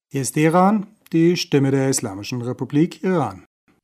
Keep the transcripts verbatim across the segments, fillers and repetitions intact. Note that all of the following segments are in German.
Hier ist Teheran, die Stimme der Islamischen Republik Iran.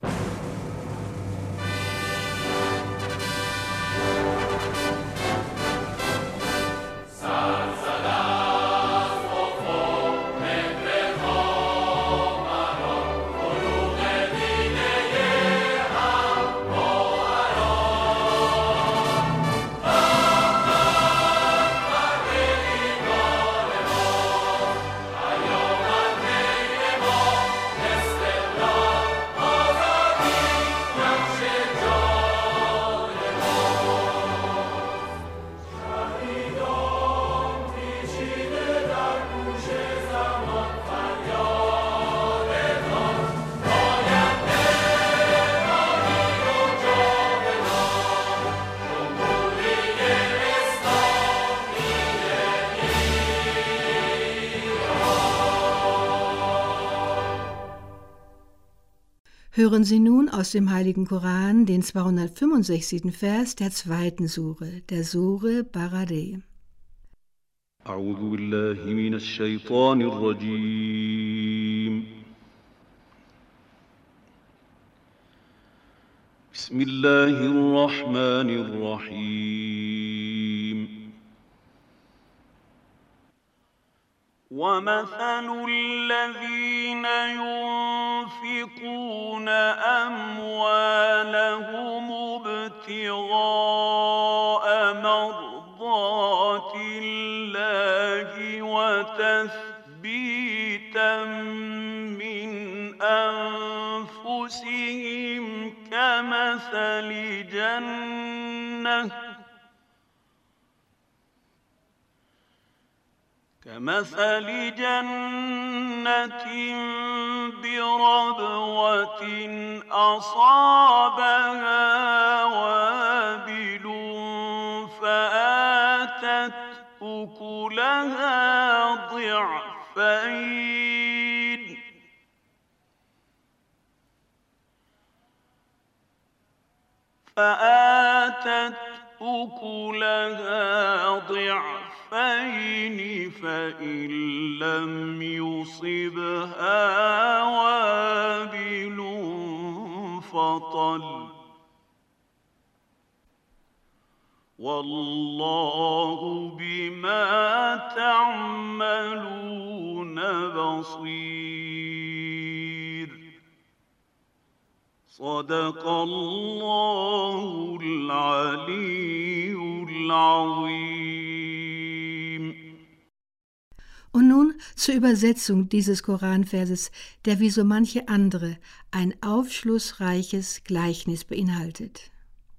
Hören Sie nun aus dem Heiligen Koran den zweihundertfünfundsechzigsten Vers der zweiten Sure, der Sure Barareh. أعوذ بالله من الشيطان الرجيم بسم الله الرحمن الرحيم ومثل الذين ينفقون أموالهم ابتغاء مرضات الله وتثبيتا من أنفسهم كمثل جنة كمثل جنة بربوة أصابها وابل فآتت أكلها ضعفين فآتت أكلها ضعفين فإن لم يصبها وابل فطل والله بما تعملون بصير صدق الله العلي العظيم. Und nun zur Übersetzung dieses Koranverses, der wie so manche andere ein aufschlussreiches Gleichnis beinhaltet.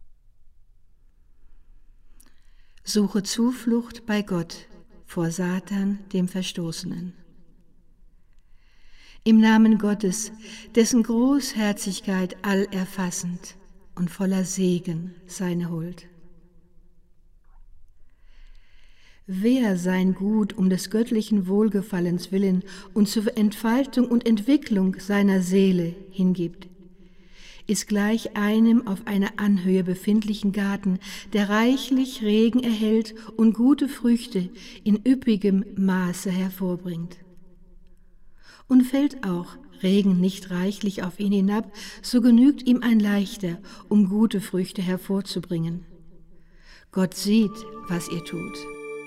Suche Zuflucht bei Gott vor Satan, dem Verstoßenen. Im Namen Gottes, dessen Großherzigkeit allerfassend und voller Segen seine Huld. Wer sein Gut um des göttlichen Wohlgefallens willen und zur Entfaltung und Entwicklung seiner Seele hingibt, ist gleich einem auf einer Anhöhe befindlichen Garten, der reichlich Regen erhält und gute Früchte in üppigem Maße hervorbringt. Und fällt auch Regen nicht reichlich auf ihn hinab, so genügt ihm ein leichter, um gute Früchte hervorzubringen. Gott sieht, was ihr tut.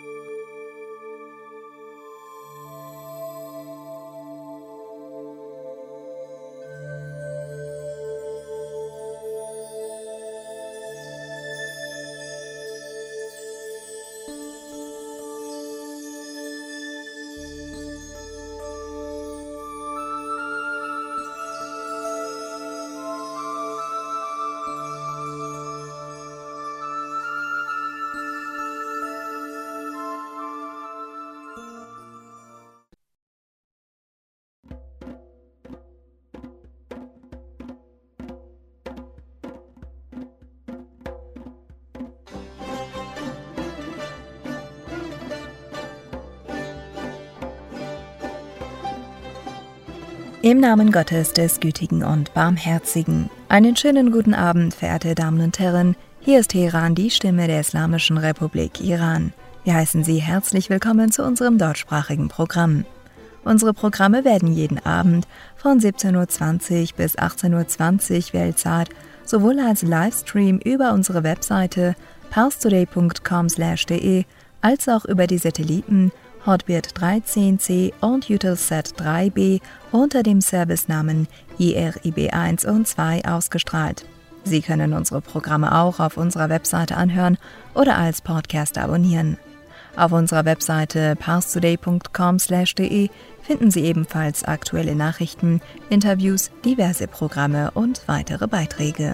Im Namen Gottes, des Gütigen und Barmherzigen. Einen schönen guten Abend, verehrte Damen und Herren. Hier ist Teheran, die Stimme der Islamischen Republik Iran. Wir heißen Sie herzlich willkommen zu unserem deutschsprachigen Programm. Unsere Programme werden jeden Abend von siebzehn Uhr zwanzig bis achtzehn Uhr zwanzig Weltzeit sowohl als Livestream über unsere Webseite pars today punkt com slash de als auch über die Satelliten Hotbird dreizehn C und Eutelsat drei B unter dem Servicenamen I R I B eins und zwei ausgestrahlt. Sie können unsere Programme auch auf unserer Webseite anhören oder als Podcast abonnieren. Auf unserer Webseite pars today punkt com slash de finden Sie ebenfalls aktuelle Nachrichten, Interviews, diverse Programme und weitere Beiträge.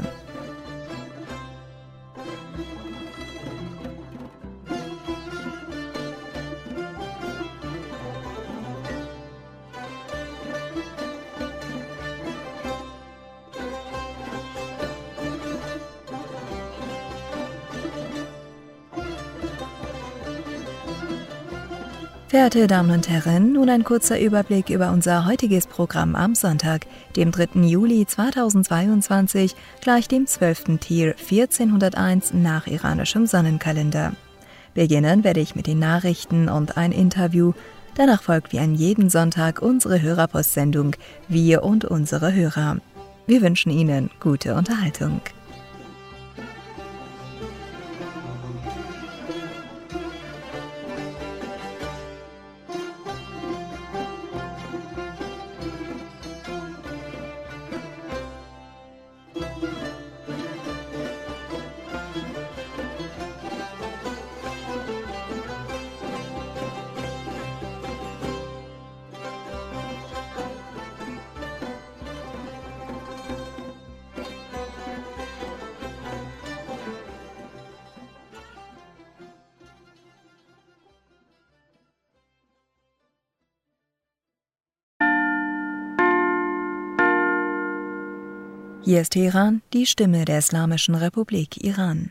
Verehrte Damen und Herren, nun ein kurzer Überblick über unser heutiges Programm am Sonntag, dem dritten Juli zweitausendzweiundzwanzig, gleich dem zwölften Tir vierzehnhunderteins nach iranischem Sonnenkalender. Beginnen werde ich mit den Nachrichten und ein Interview. Danach folgt wie an jeden Sonntag unsere Hörerpostsendung Wir und unsere Hörer. Wir wünschen Ihnen gute Unterhaltung. Hier ist Teheran, die Stimme der Islamischen Republik Iran.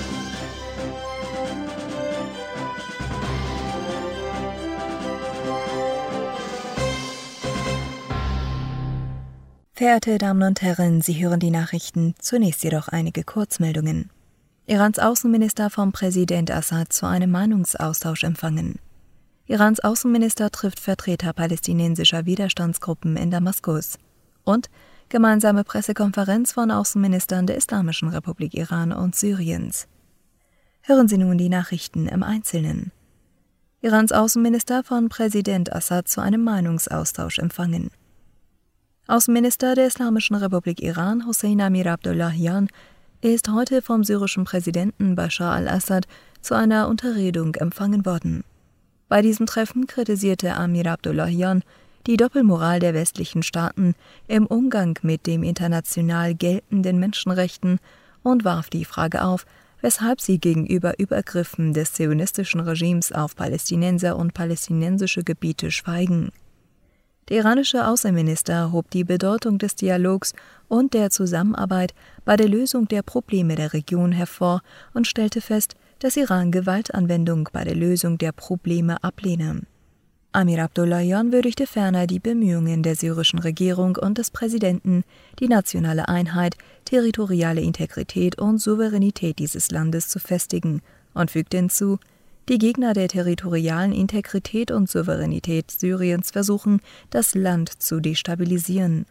Verehrte Damen und Herren, Sie hören die Nachrichten, zunächst jedoch einige Kurzmeldungen. Irans Außenminister vom Präsident Assad zu einem Meinungsaustausch empfangen. Irans Außenminister trifft Vertreter palästinensischer Widerstandsgruppen in Damaskus. Und gemeinsame Pressekonferenz von Außenministern der Islamischen Republik Iran und Syriens. Hören Sie nun die Nachrichten im Einzelnen. Irans Außenminister von Präsident Assad zu einem Meinungsaustausch empfangen. Außenminister der Islamischen Republik Iran, Hossein Amir Abdollahian, ist heute vom syrischen Präsidenten Bashar al-Assad zu einer Unterredung empfangen worden. Bei diesem Treffen kritisierte Amir Abdollahian die Doppelmoral der westlichen Staaten im Umgang mit den international geltenden Menschenrechten und warf die Frage auf, weshalb sie gegenüber Übergriffen des zionistischen Regimes auf Palästinenser und palästinensische Gebiete schweigen. Der iranische Außenminister hob die Bedeutung des Dialogs und der Zusammenarbeit bei der Lösung der Probleme der Region hervor und stellte fest, dass Iran Gewaltanwendung bei der Lösung der Probleme ablehne. Amir Abdollahian würdigte ferner die Bemühungen der syrischen Regierung und des Präsidenten, die nationale Einheit, territoriale Integrität und Souveränität dieses Landes zu festigen, und fügte hinzu, die Gegner der territorialen Integrität und Souveränität Syriens versuchen, das Land zu destabilisieren.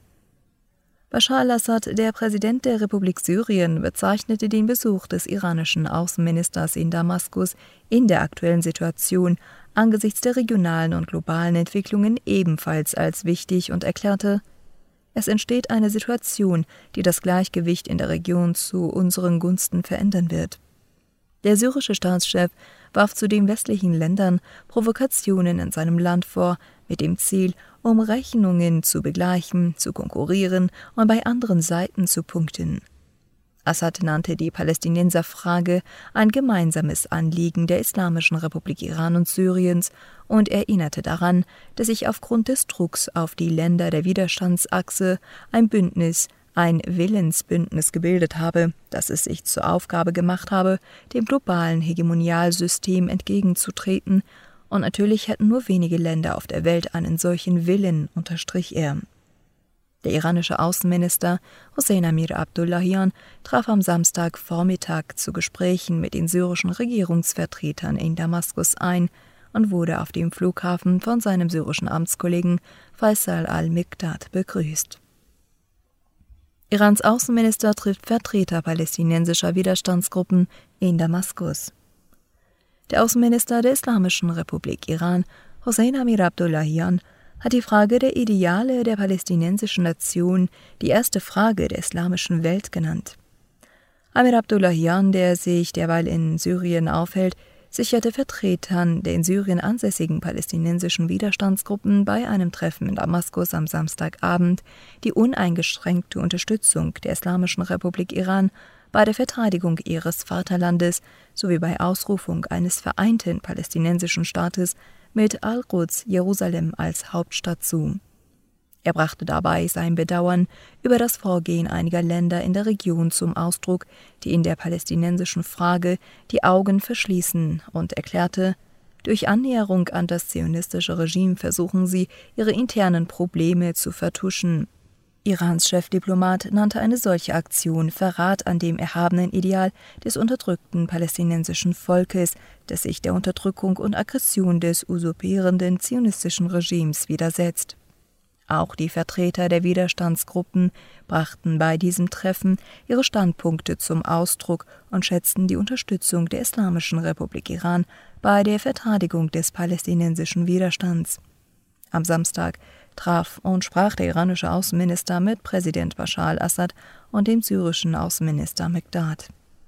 Bashar al-Assad, der Präsident der Republik Syrien, bezeichnete den Besuch des iranischen Außenministers in Damaskus in der aktuellen Situation angesichts der regionalen und globalen Entwicklungen ebenfalls als wichtig und erklärte, es entsteht eine Situation, die das Gleichgewicht in der Region zu unseren Gunsten verändern wird. Der syrische Staatschef warf zudem westlichen Ländern Provokationen in seinem Land vor, mit dem Ziel, um Rechnungen zu begleichen, zu konkurrieren und bei anderen Seiten zu punkten. Assad nannte die Palästinenserfrage ein gemeinsames Anliegen der Islamischen Republik Iran und Syriens und erinnerte daran, dass sich aufgrund des Drucks auf die Länder der Widerstandsachse ein Bündnis, ein Willensbündnis gebildet habe, das es sich zur Aufgabe gemacht habe, dem globalen Hegemonialsystem entgegenzutreten, und natürlich hätten nur wenige Länder auf der Welt einen solchen Willen, unterstrich er. Der iranische Außenminister Hossein Amir Abdollahian traf am Samstagvormittag zu Gesprächen mit den syrischen Regierungsvertretern in Damaskus ein und wurde auf dem Flughafen von seinem syrischen Amtskollegen Faisal al-Mikdad begrüßt. Irans Außenminister trifft Vertreter palästinensischer Widerstandsgruppen in Damaskus. Der Außenminister der Islamischen Republik Iran, Hossein Amir-Abdollahian, hat die Frage der Ideale der palästinensischen Nation die erste Frage der islamischen Welt genannt. Amir-Abdollahian, der sich derweil in Syrien aufhält, sicherte Vertretern der in Syrien ansässigen palästinensischen Widerstandsgruppen bei einem Treffen in Damaskus am Samstagabend die uneingeschränkte Unterstützung der Islamischen Republik Iran bei der Verteidigung ihres Vaterlandes sowie bei Ausrufung eines vereinten palästinensischen Staates mit Al-Quds, Jerusalem als Hauptstadt zu. Er brachte dabei sein Bedauern über das Vorgehen einiger Länder in der Region zum Ausdruck, die in der palästinensischen Frage die Augen verschließen, und erklärte, durch Annäherung an das zionistische Regime versuchen sie, ihre internen Probleme zu vertuschen. Irans Chefdiplomat nannte eine solche Aktion Verrat an dem erhabenen Ideal des unterdrückten palästinensischen Volkes, das sich der Unterdrückung und Aggression des usurpierenden zionistischen Regimes widersetzt. Auch die Vertreter der Widerstandsgruppen brachten bei diesem Treffen ihre Standpunkte zum Ausdruck und schätzten die Unterstützung der Islamischen Republik Iran bei der Verteidigung des palästinensischen Widerstands. Am Samstag traf und sprach der iranische Außenminister mit Präsident Bashar al-Assad und dem syrischen Außenminister Mikdad.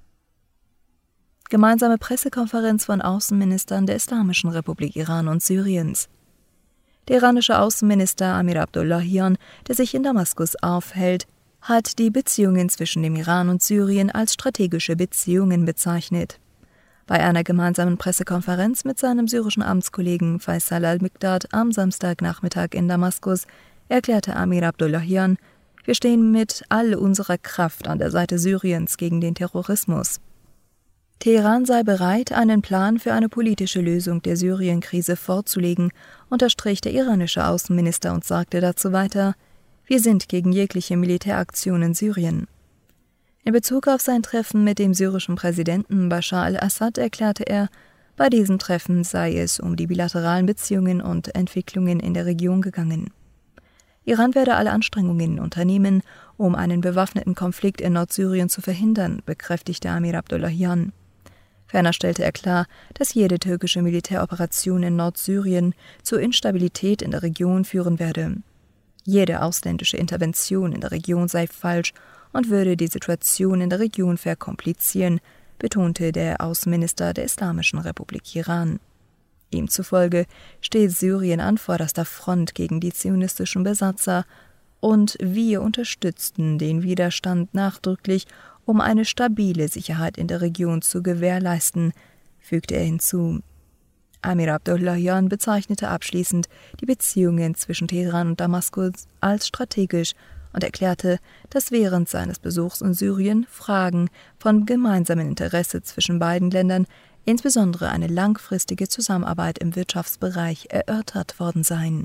Gemeinsame Pressekonferenz von Außenministern der Islamischen Republik Iran und Syriens. Der iranische Außenminister Amir-Abdollahian, der sich in Damaskus aufhält, hat die Beziehungen zwischen dem Iran und Syrien als strategische Beziehungen bezeichnet. Bei einer gemeinsamen Pressekonferenz mit seinem syrischen Amtskollegen Faisal al-Mikdad am Samstagnachmittag in Damaskus erklärte Amir-Abdollahian: Wir stehen mit all unserer Kraft an der Seite Syriens gegen den Terrorismus. Teheran sei bereit, einen Plan für eine politische Lösung der Syrien-Krise vorzulegen, unterstrich der iranische Außenminister und sagte dazu weiter: Wir sind gegen jegliche Militäraktion in Syrien. In Bezug auf sein Treffen mit dem syrischen Präsidenten Bashar al-Assad erklärte er, bei diesem Treffen sei es um die bilateralen Beziehungen und Entwicklungen in der Region gegangen. Iran werde alle Anstrengungen unternehmen, um einen bewaffneten Konflikt in Nordsyrien zu verhindern, bekräftigte Amir-Abdollahian. Ferner stellte er klar, dass jede türkische Militäroperation in Nordsyrien zur Instabilität in der Region führen werde. Jede ausländische Intervention in der Region sei falsch und würde die Situation in der Region verkomplizieren, betonte der Außenminister der Islamischen Republik Iran. Ihm zufolge steht Syrien an vorderster Front gegen die zionistischen Besatzer, und wir unterstützten den Widerstand nachdrücklich, um eine stabile Sicherheit in der Region zu gewährleisten, fügte er hinzu. Amir-Abdollahian bezeichnete abschließend die Beziehungen zwischen Teheran und Damaskus als strategisch und erklärte, dass während seines Besuchs in Syrien Fragen von gemeinsamem Interesse zwischen beiden Ländern, insbesondere eine langfristige Zusammenarbeit im Wirtschaftsbereich, erörtert worden seien.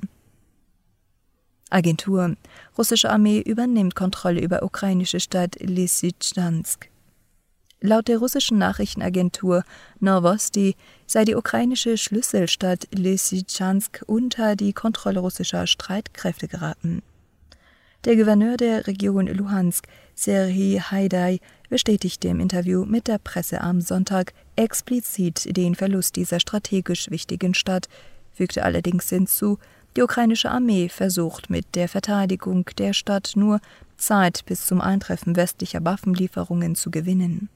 Agentur: Russische Armee übernimmt Kontrolle über ukrainische Stadt Lysychansk. Laut der russischen Nachrichtenagentur Novosti sei die ukrainische Schlüsselstadt Lysychansk unter die Kontrolle russischer Streitkräfte geraten. Der Gouverneur der Region Luhansk, Serhii Haidai, bestätigte im Interview mit der Presse am Sonntag explizit den Verlust dieser strategisch wichtigen Stadt, fügte allerdings hinzu, die ukrainische Armee versucht mit der Verteidigung der Stadt nur Zeit bis zum Eintreffen westlicher Waffenlieferungen zu gewinnen.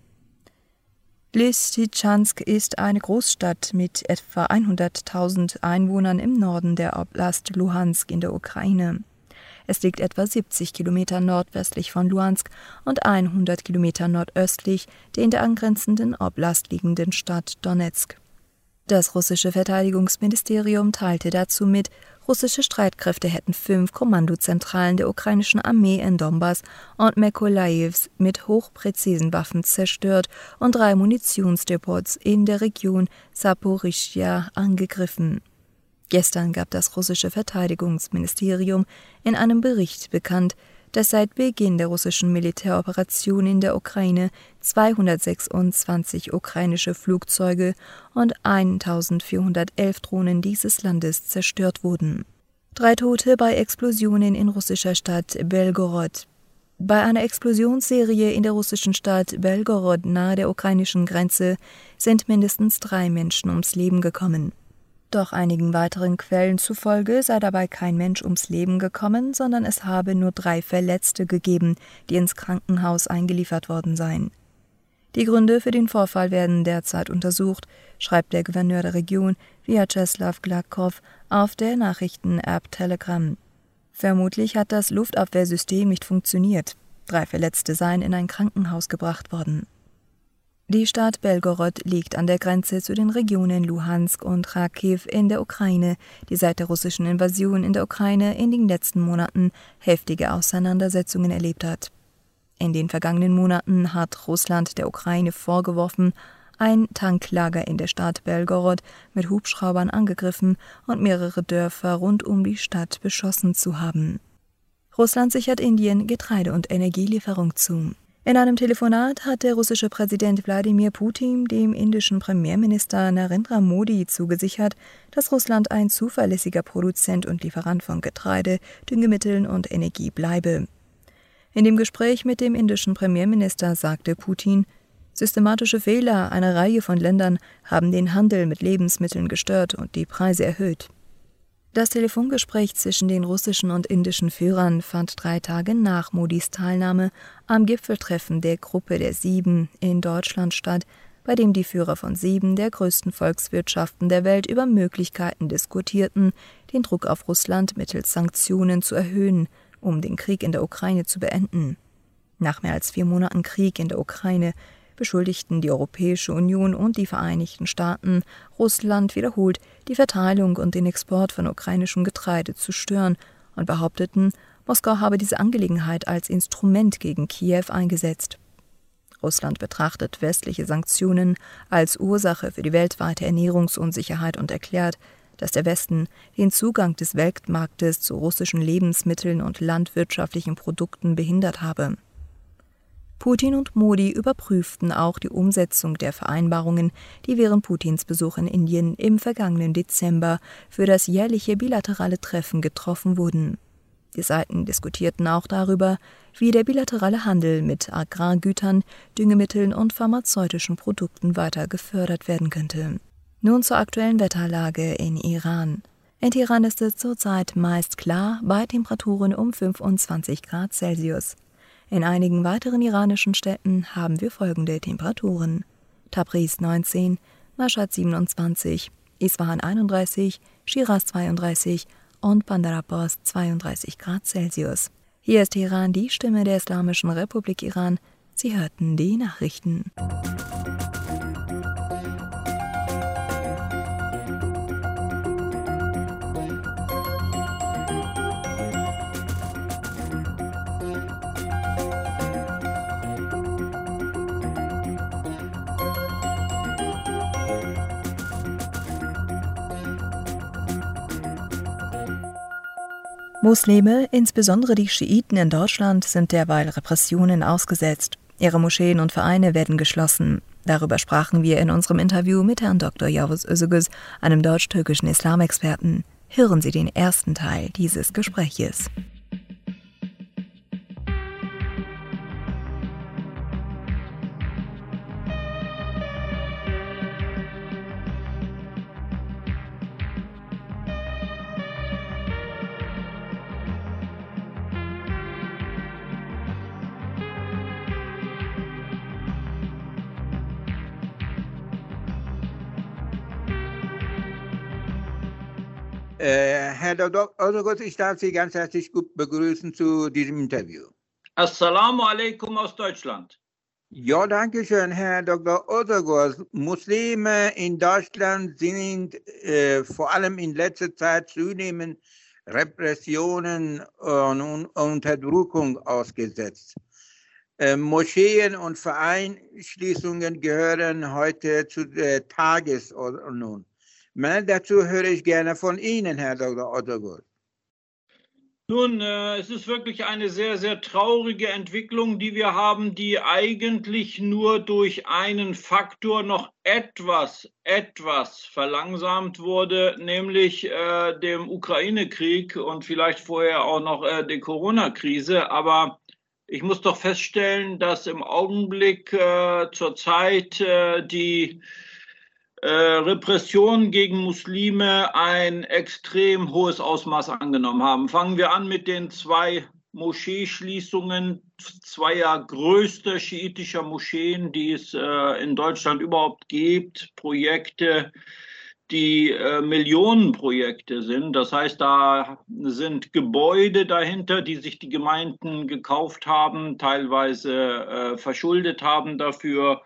Lysychansk ist eine Großstadt mit etwa hunderttausend Einwohnern im Norden der Oblast Luhansk in der Ukraine. Es liegt etwa siebzig Kilometer nordwestlich von Luhansk und hundert Kilometer nordöstlich der in der angrenzenden Oblast liegenden Stadt Donezk. Das russische Verteidigungsministerium teilte dazu mit, russische Streitkräfte hätten fünf Kommandozentralen der ukrainischen Armee in Donbass und Mykolajiw mit hochpräzisen Waffen zerstört und drei Munitionsdepots in der Region Saporischschja angegriffen. Gestern gab das russische Verteidigungsministerium in einem Bericht bekannt, dass seit Beginn der russischen Militäroperation in der Ukraine zweihundertsechsundzwanzig ukrainische Flugzeuge und eintausendvierhundertelf Drohnen dieses Landes zerstört wurden. Drei Tote bei Explosionen in russischer Stadt Belgorod. Bei einer Explosionsserie in der russischen Stadt Belgorod nahe der ukrainischen Grenze sind mindestens drei Menschen ums Leben gekommen. Doch einigen weiteren Quellen zufolge sei dabei kein Mensch ums Leben gekommen, sondern es habe nur drei Verletzte gegeben, die ins Krankenhaus eingeliefert worden seien. Die Gründe für den Vorfall werden derzeit untersucht, schreibt der Gouverneur der Region Vyacheslav Gladkov auf der Nachrichten-App Telegram. Vermutlich hat das Luftabwehrsystem nicht funktioniert. Drei Verletzte seien in ein Krankenhaus gebracht worden. Die Stadt Belgorod liegt an der Grenze zu den Regionen Luhansk und Kharkiv in der Ukraine, die seit der russischen Invasion in der Ukraine in den letzten Monaten heftige Auseinandersetzungen erlebt hat. In den vergangenen Monaten hat Russland der Ukraine vorgeworfen, ein Tanklager in der Stadt Belgorod mit Hubschraubern angegriffen und mehrere Dörfer rund um die Stadt beschossen zu haben. Russland sichert Indien Getreide- und Energielieferung zu. In einem Telefonat hat der russische Präsident Wladimir Putin dem indischen Premierminister Narendra Modi zugesichert, dass Russland ein zuverlässiger Produzent und Lieferant von Getreide, Düngemitteln und Energie bleibe. In dem Gespräch mit dem indischen Premierminister sagte Putin, systematische Fehler einer Reihe von Ländern haben den Handel mit Lebensmitteln gestört und die Preise erhöht. Das Telefongespräch zwischen den russischen und indischen Führern fand drei Tage nach Modis Teilnahme am Gipfeltreffen der Gruppe der Sieben in Deutschland statt, bei dem die Führer von sieben der größten Volkswirtschaften der Welt über Möglichkeiten diskutierten, den Druck auf Russland mittels Sanktionen zu erhöhen, um den Krieg in der Ukraine zu beenden. Nach mehr als vier Monaten Krieg in der Ukraine beschuldigten die Europäische Union und die Vereinigten Staaten Russland wiederholt, die Verteilung und den Export von ukrainischem Getreide zu stören und behaupteten, Moskau habe diese Angelegenheit als Instrument gegen Kiew eingesetzt. Russland betrachtet westliche Sanktionen als Ursache für die weltweite Ernährungsunsicherheit und erklärt, dass der Westen den Zugang des Weltmarktes zu russischen Lebensmitteln und landwirtschaftlichen Produkten behindert habe. Putin und Modi überprüften auch die Umsetzung der Vereinbarungen, die während Putins Besuch in Indien im vergangenen Dezember für das jährliche bilaterale Treffen getroffen wurden. Die Seiten diskutierten auch darüber, wie der bilaterale Handel mit Agrargütern, Düngemitteln und pharmazeutischen Produkten weiter gefördert werden könnte. Nun zur aktuellen Wetterlage in Iran. In Teheran ist es zurzeit meist klar bei Temperaturen um fünfundzwanzig Grad Celsius. In einigen weiteren iranischen Städten haben wir folgende Temperaturen: Tabriz neunzehn, Mashhad siebenundzwanzig, Isfahan einunddreißig, Schiraz zweiunddreißig und Bandar Abbas zweiunddreißig Grad Celsius. Hier ist Teheran, die Stimme der Islamischen Republik Iran. Sie hörten die Nachrichten. Muslime, insbesondere die Schiiten in Deutschland, sind derweil Repressionen ausgesetzt. Ihre Moscheen und Vereine werden geschlossen. Darüber sprachen wir in unserem Interview mit Herrn Doktor Yavuz Özögöz, einem deutsch-türkischen Islamexperten. Hören Sie den ersten Teil dieses Gespräches. Äh, Herr Doktor Özögöz, ich darf Sie ganz herzlich begrüßen zu diesem Interview. Assalamu alaikum aus Deutschland. Ja, danke schön, Herr Doktor Özögöz. Muslime in Deutschland sind äh, vor allem in letzter Zeit zunehmend Repressionen und Unterdrückung ausgesetzt. Äh, Moscheen und Vereinschließungen gehören heute zu der Tagesordnung. Mehr dazu höre ich gerne von Ihnen, Herr Doktor Özögöz. Nun, äh, es ist wirklich eine sehr, sehr traurige Entwicklung, die wir haben, die eigentlich nur durch einen Faktor noch etwas, etwas verlangsamt wurde, nämlich äh, dem Ukraine-Krieg und vielleicht vorher auch noch äh, der Corona-Krise. Aber ich muss doch feststellen, dass im Augenblick äh, zurzeit äh, die Äh, Repressionen gegen Muslime ein extrem hohes Ausmaß angenommen haben. Fangen wir an mit den zwei Moscheeschließungen zweier größter schiitischer Moscheen, die es äh, in Deutschland überhaupt gibt. Projekte, die äh, Millionenprojekte sind. Das heißt, da sind Gebäude dahinter, die sich die Gemeinden gekauft haben, teilweise äh, verschuldet haben dafür.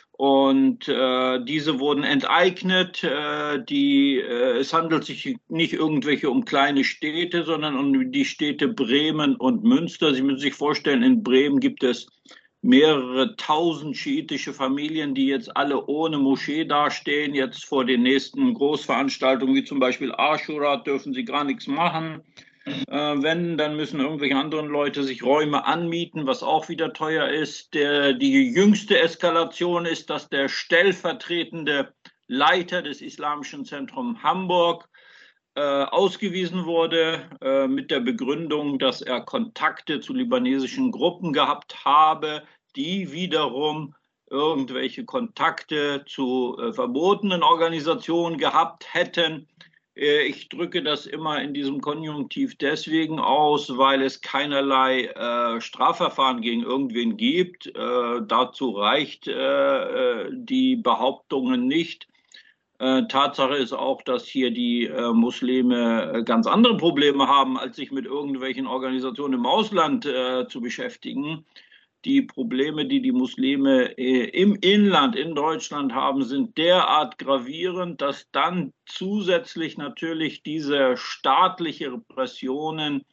Und äh, diese wurden enteignet. Äh, die, äh, es handelt sich nicht irgendwelche um kleine Städte, sondern um die Städte Bremen und Münster. Sie müssen sich vorstellen, in Bremen gibt es mehrere tausend schiitische Familien, die jetzt alle ohne Moschee dastehen. Jetzt vor den nächsten Großveranstaltungen, wie zum Beispiel Aschura, dürfen sie gar nichts machen. Äh, wenn, dann müssen irgendwelche anderen Leute sich Räume anmieten, was auch wieder teuer ist. Der, die jüngste Eskalation ist, dass der stellvertretende Leiter des Islamischen Zentrums Hamburg äh, ausgewiesen wurde, äh, mit der Begründung, dass er Kontakte zu libanesischen Gruppen gehabt habe, die wiederum irgendwelche Kontakte zu äh, verbotenen Organisationen gehabt hätten. Ich drücke das immer in diesem Konjunktiv deswegen aus, weil es keinerlei äh, Strafverfahren gegen irgendwen gibt. Äh, dazu reicht äh, die Behauptungen nicht. Äh, Tatsache ist auch, dass hier die äh, Muslime ganz andere Probleme haben, als sich mit irgendwelchen Organisationen im Ausland äh, zu beschäftigen. Die Probleme, die die Muslime äh, im Inland, in Deutschland haben, sind derart gravierend, dass dann zusätzlich natürlich diese staatliche Repressionen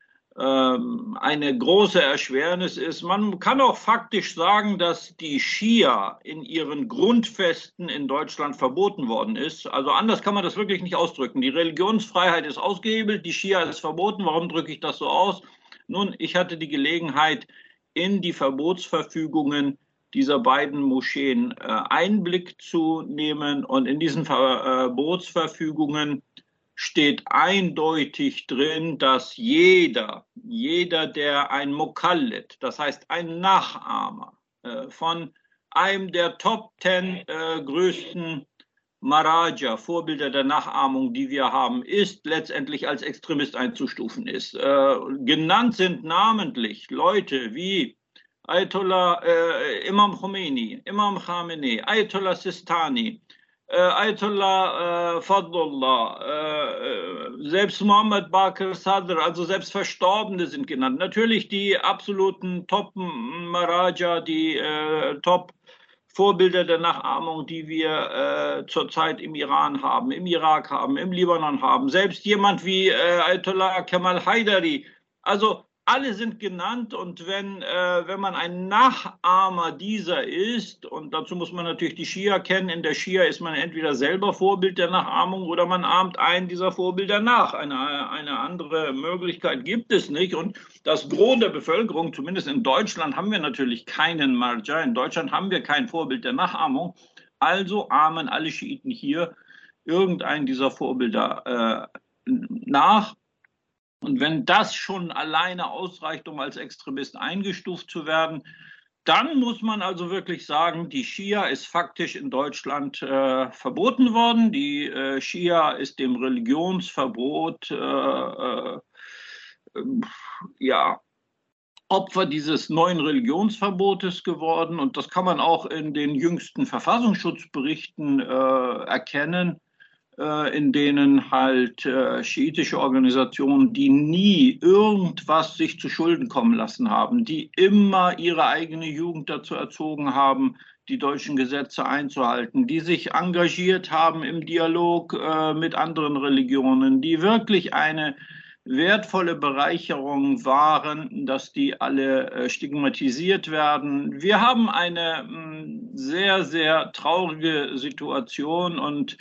ähm, eine große Erschwernis ist. Man kann auch faktisch sagen, dass die Schia in ihren Grundfesten in Deutschland verboten worden ist. Also anders kann man das wirklich nicht ausdrücken. Die Religionsfreiheit ist ausgehebelt, die Schia ist verboten. Warum drücke ich das so aus? Nun, ich hatte die Gelegenheit, in die Verbotsverfügungen dieser beiden Moscheen äh, Einblick zu nehmen. Und in diesen Verbotsverfügungen steht eindeutig drin, dass jeder, jeder, der ein Mukallid, das heißt ein Nachahmer äh, von einem der Top Ten äh, größten Maraja, Vorbilder der Nachahmung, die wir haben, ist, letztendlich als Extremist einzustufen ist. Äh, genannt sind namentlich Leute wie Ayatollah äh, Imam Khomeini, Imam Khamenei, Ayatollah Sistani, äh, Ayatollah äh, Fadlullah, äh, selbst Muhammad Baqir Sadr, also selbst Verstorbene sind genannt. Natürlich die absoluten Top-Maraja, die äh, Top Vorbilder der Nachahmung, die wir äh, zurzeit im Iran haben, im Irak haben, im Libanon haben. Selbst jemand wie äh, Ayatollah Kemal Haidari. Also alle sind genannt, und wenn, äh, wenn man ein Nachahmer dieser ist, und dazu muss man natürlich die Schia kennen, in der Schia ist man entweder selber Vorbild der Nachahmung oder man ahmt einen dieser Vorbilder nach. Eine, eine andere Möglichkeit gibt es nicht, und das Gros der Bevölkerung, zumindest in Deutschland, haben wir natürlich keinen Marja. In Deutschland haben wir kein Vorbild der Nachahmung, also ahmen alle Schiiten hier irgendeinen dieser Vorbilder äh, nach. Und wenn das schon alleine ausreicht, um als Extremist eingestuft zu werden, dann muss man also wirklich sagen, die Schia ist faktisch in Deutschland äh, verboten worden. Die äh, Schia ist dem Religionsverbot äh, äh, ja, Opfer dieses neuen Religionsverbotes geworden. Und das kann man auch in den jüngsten Verfassungsschutzberichten äh, erkennen, in denen halt äh, schiitische Organisationen, die nie irgendwas sich zu Schulden kommen lassen haben, die immer ihre eigene Jugend dazu erzogen haben, die deutschen Gesetze einzuhalten, die sich engagiert haben im Dialog äh, mit anderen Religionen, die wirklich eine wertvolle Bereicherung waren, dass die alle äh, stigmatisiert werden. Wir haben eine mh, sehr, sehr traurige Situation, und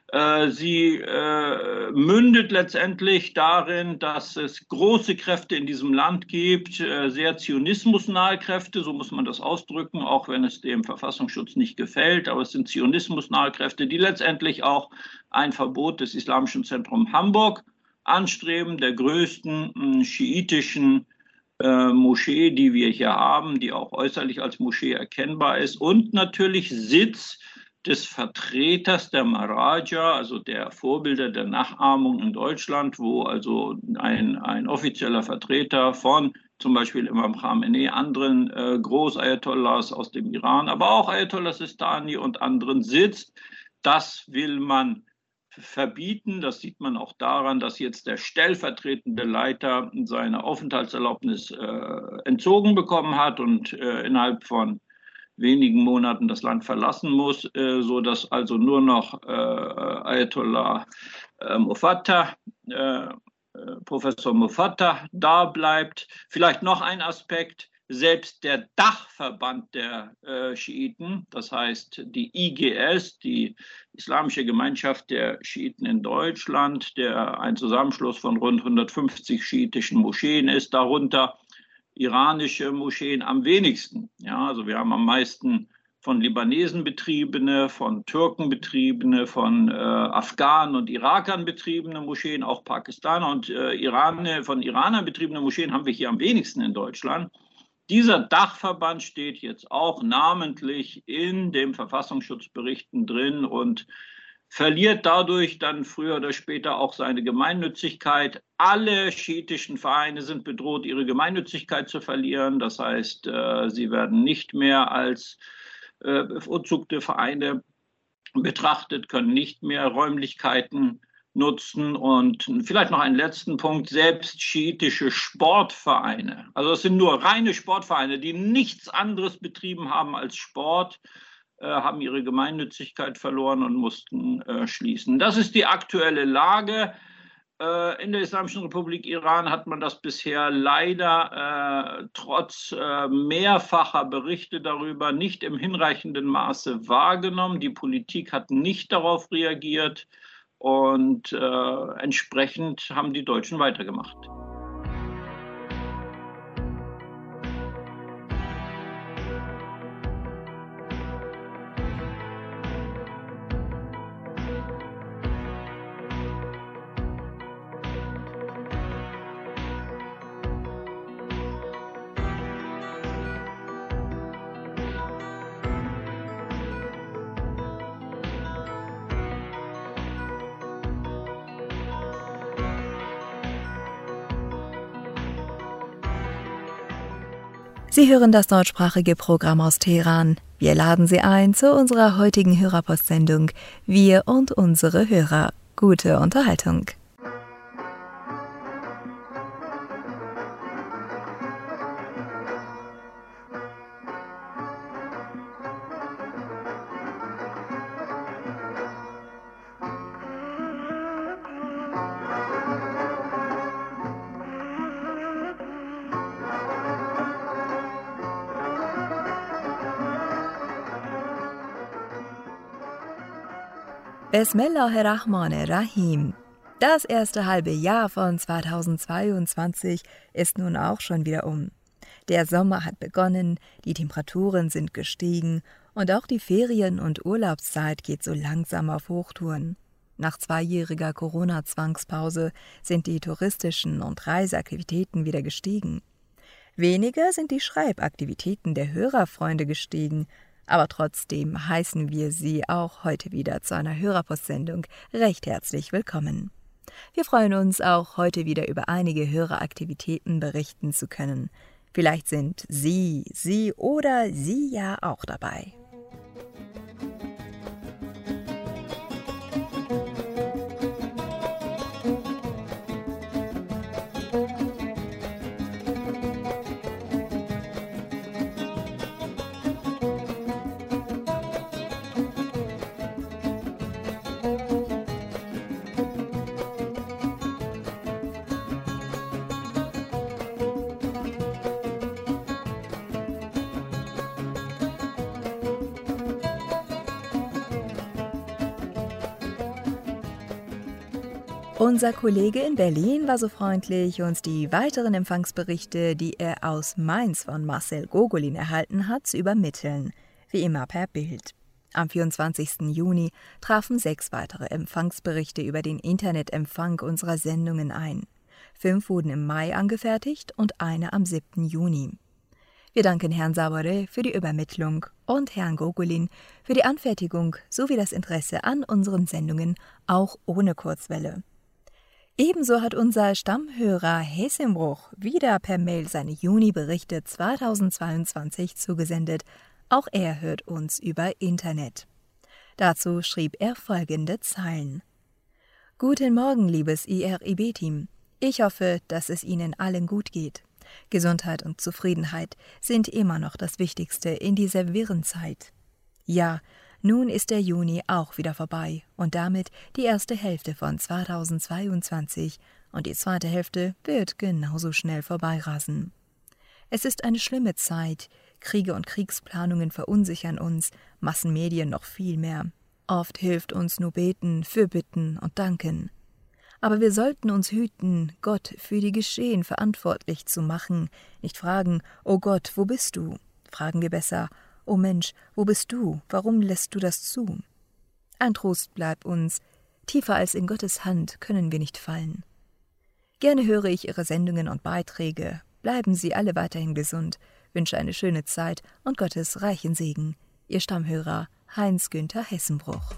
Sie äh, mündet letztendlich darin, dass es große Kräfte in diesem Land gibt, äh, sehr zionismusnahe Kräfte, so muss man das ausdrücken, auch wenn es dem Verfassungsschutz nicht gefällt. Aber es sind zionismusnahe Kräfte, die letztendlich auch ein Verbot des Islamischen Zentrums Hamburg anstreben, der größten mh, schiitischen äh, Moschee, die wir hier haben, die auch äußerlich als Moschee erkennbar ist, und natürlich Sitz des Vertreters der Maraja, also der Vorbilder der Nachahmung in Deutschland, wo also ein, ein offizieller Vertreter von zum Beispiel Imam Khamenei, anderen äh, Groß-Ayatollahs aus dem Iran, aber auch Ayatollah Sistani und anderen sitzt. Das will man verbieten. Das sieht man auch daran, dass jetzt der stellvertretende Leiter seine Aufenthaltserlaubnis äh, entzogen bekommen hat und äh, innerhalb von wenigen Monaten das Land verlassen muss, äh, so dass also nur noch äh, Ayatollah äh, Mufattah, äh, Professor Mufattah da bleibt. Vielleicht noch ein Aspekt: Selbst der Dachverband der äh, Schiiten, das heißt die I G S, die Islamische Gemeinschaft der Schiiten in Deutschland, der ein Zusammenschluss von rund hundertfünfzig schiitischen Moscheen ist, darunter iranische Moscheen am wenigsten. Ja, also wir haben am meisten von Libanesen betriebene, von Türken betriebene, von äh, Afghanen und Irakern betriebene Moscheen, auch Pakistaner und äh, Iraner, von Iranern betriebene Moscheen haben wir hier am wenigsten in Deutschland. Dieser Dachverband steht jetzt auch namentlich in den Verfassungsschutzberichten drin und verliert dadurch dann früher oder später auch seine Gemeinnützigkeit. Alle schiitischen Vereine sind bedroht, ihre Gemeinnützigkeit zu verlieren. Das heißt, sie werden nicht mehr als bevorzugte Vereine betrachtet, können nicht mehr Räumlichkeiten nutzen. Und vielleicht noch einen letzten Punkt: Selbst schiitische Sportvereine, also es sind nur reine Sportvereine, die nichts anderes betrieben haben als Sport, haben ihre Gemeinnützigkeit verloren und mussten äh, schließen. Das ist die aktuelle Lage. Äh, in der Islamischen Republik Iran hat man das bisher leider äh, trotz äh, mehrfacher Berichte darüber nicht im hinreichenden Maße wahrgenommen. Die Politik hat nicht darauf reagiert und äh, entsprechend haben die Deutschen weitergemacht. Sie hören das deutschsprachige Programm aus Teheran. Wir laden Sie ein zu unserer heutigen Hörerpostsendung Wir und unsere Hörer. Gute Unterhaltung. Bismillahirrahmanirrahim. Das erste halbe Jahr von zweitausendzweiundzwanzig ist nun auch schon wieder um. Der Sommer hat begonnen, die Temperaturen sind gestiegen und auch die Ferien- und Urlaubszeit geht so langsam auf Hochtouren. Nach zweijähriger Corona-Zwangspause sind die touristischen und Reiseaktivitäten wieder gestiegen. Weniger sind die Schreibaktivitäten der Hörerfreunde gestiegen, aber trotzdem heißen wir Sie auch heute wieder zu einer Hörerpostsendung recht herzlich willkommen. Wir freuen uns auch, heute wieder über einige Höreraktivitäten berichten zu können. Vielleicht sind Sie, Sie oder Sie ja auch dabei. Unser Kollege in Berlin war so freundlich, uns die weiteren Empfangsberichte, die er aus Mainz von Marcel Gogolin erhalten hat, zu übermitteln, wie immer per Bild. Am vierundzwanzigsten Juni trafen sechs weitere Empfangsberichte über den Internetempfang unserer Sendungen ein. Fünf wurden im Mai angefertigt und eine am siebten Juni. Wir danken Herrn Sabore für die Übermittlung und Herrn Gogolin für die Anfertigung sowie das Interesse an unseren Sendungen, auch ohne Kurzwelle. Ebenso hat unser Stammhörer Hessenbruch wieder per Mail seine Juni-Berichte zweitausendzweiundzwanzig zugesendet. Auch er hört uns über Internet. Dazu schrieb er folgende Zeilen. Guten Morgen, liebes I R I B-Team. Ich hoffe, dass es Ihnen allen gut geht. Gesundheit und Zufriedenheit sind immer noch das Wichtigste in dieser wirren Zeit. Ja, nun ist der Juni auch wieder vorbei und damit die erste Hälfte von zweitausendzweiundzwanzig und die zweite Hälfte wird genauso schnell vorbeirasen. Es ist eine schlimme Zeit, Kriege und Kriegsplanungen verunsichern uns, Massenmedien noch viel mehr. Oft hilft uns nur Beten, Fürbitten und Danken. Aber wir sollten uns hüten, Gott für die Geschehen verantwortlich zu machen, nicht fragen, »O Gott, wo bist du?« Fragen wir besser, »O Mensch, wo bist du? Warum lässt du das zu?« Ein Trost bleibt uns, tiefer als in Gottes Hand können wir nicht fallen. Gerne höre ich Ihre Sendungen und Beiträge. Bleiben Sie alle weiterhin gesund, wünsche eine schöne Zeit und Gottes reichen Segen. Ihr Stammhörer Heinz-Günther Hessenbruch.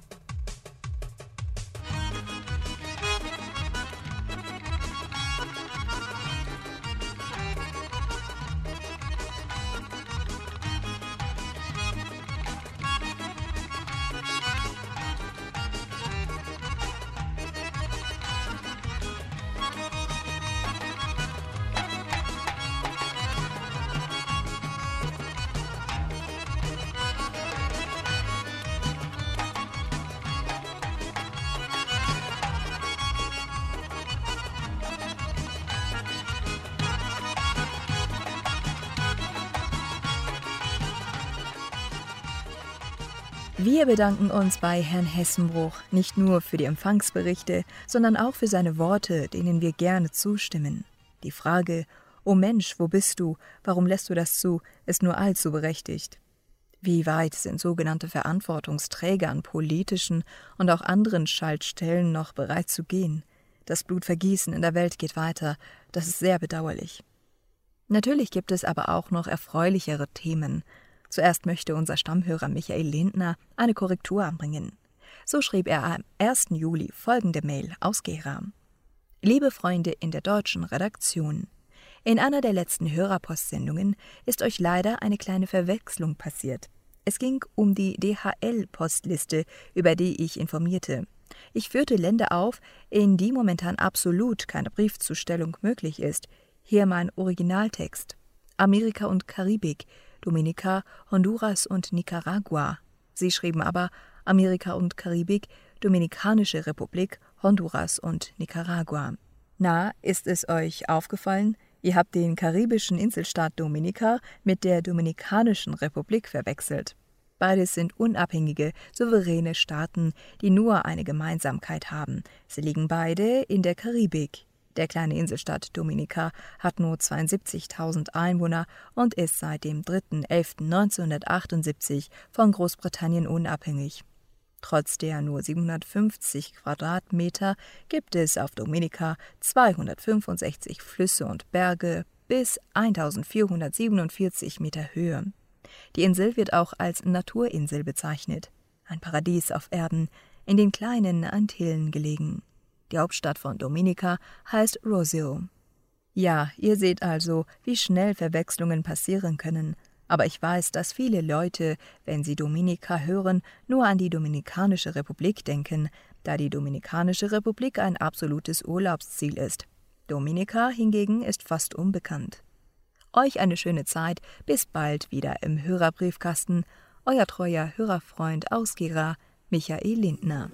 Wir bedanken uns bei Herrn Hessenbruch nicht nur für die Empfangsberichte, sondern auch für seine Worte, denen wir gerne zustimmen. Die Frage, »O Mensch, wo bist du? Warum lässt du das zu?« ist nur allzu berechtigt. Wie weit sind sogenannte Verantwortungsträger an politischen und auch anderen Schaltstellen noch bereit zu gehen? Das Blutvergießen in der Welt geht weiter, das ist sehr bedauerlich. Natürlich gibt es aber auch noch erfreulichere Themen. Zuerst möchte unser Stammhörer Michael Lindner eine Korrektur anbringen. So schrieb er am ersten Juli folgende Mail aus Gera. Liebe Freunde in der deutschen Redaktion, in einer der letzten Hörerpostsendungen ist euch leider eine kleine Verwechslung passiert. Es ging um die D H L-Postliste, über die ich informierte. Ich führte Länder auf, in die momentan absolut keine Briefzustellung möglich ist. Hier mein Originaltext. Amerika und Karibik, Dominica, Honduras und Nicaragua. Sie schrieben aber Amerika und Karibik, Dominikanische Republik, Honduras und Nicaragua. Na, ist es euch aufgefallen? Ihr habt den karibischen Inselstaat Dominica mit der Dominikanischen Republik verwechselt. Beides sind unabhängige, souveräne Staaten, die nur eine Gemeinsamkeit haben. Sie liegen beide in der Karibik. Der kleine Inselstaat Dominica hat nur zweiundsiebzigtausend Einwohner und ist seit dem dritter elfter neunzehnhundertachtundsiebzig von Großbritannien unabhängig. Trotz der nur siebenhundertfünfzig Quadratmeter gibt es auf Dominica zweihundertfünfundsechzig Flüsse und Berge bis eintausendvierhundertsiebenundvierzig Meter Höhe. Die Insel wird auch als Naturinsel bezeichnet, ein Paradies auf Erden, in den kleinen Antillen gelegen. Die Hauptstadt von Dominica heißt Roseau. Ja, ihr seht also, wie schnell Verwechslungen passieren können. Aber ich weiß, dass viele Leute, wenn sie Dominica hören, nur an die Dominikanische Republik denken, da die Dominikanische Republik ein absolutes Urlaubsziel ist. Dominica hingegen ist fast unbekannt. Euch eine schöne Zeit, bis bald wieder im Hörerbriefkasten. Euer treuer Hörerfreund aus Gera, Michael Lindner.